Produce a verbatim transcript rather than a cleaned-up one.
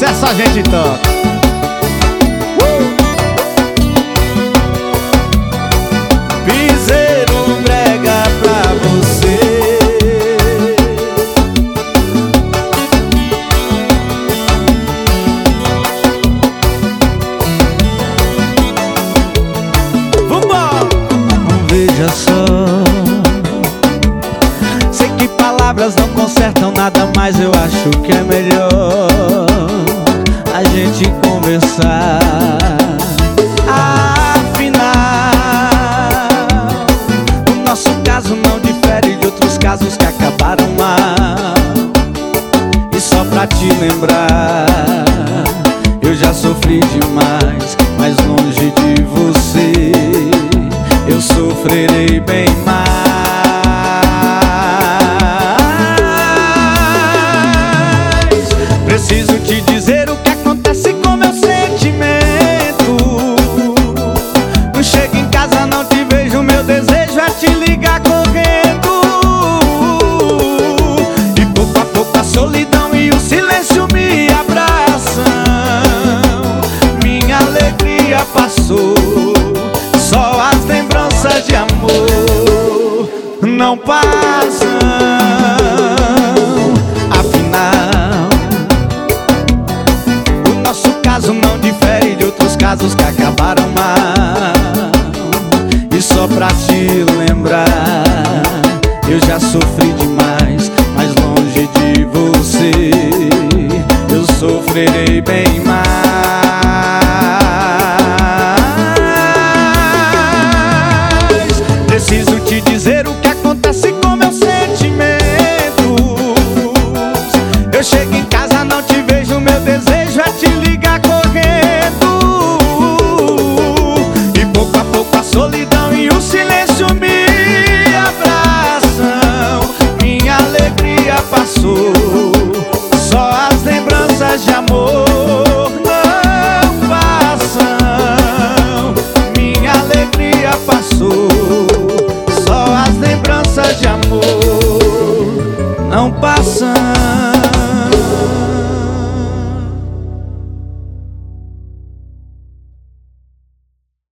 Essa a gente toca. uh! Piseiro brega pra você. Veja só, sei que palavras não consertam nada, mas eu acho que é melhor a gente conversar. Afinal, o nosso caso não difere de outros casos que acabaram mal. E só pra te lembrar, eu já sofri demais, mas longe de você eu sofrerei bem mais. Preciso te dizer o que acontece com meu sentimento. Não chego em casa, não te vejo, meu desejo é te ligar correndo. E pouco a pouco a solidão e o silêncio me abraçam. Minha alegria passou, só as lembranças de amor não passam. Afinal, o nosso caso não difere de outros casos que acabaram mal. E só pra te lembrar, eu já sofri demais, mas longe de você eu sofrerei bem mais. Preciso te dizer o que acontece com meus sentimentos. Eu chego em casa, não te vejo, meu desejo é te ligar correndo. E pouco a pouco a solidão e o silêncio me abraçam. Minha alegria passou, só as lembranças de amor não passam. Minha alegria passou, de amor não passam.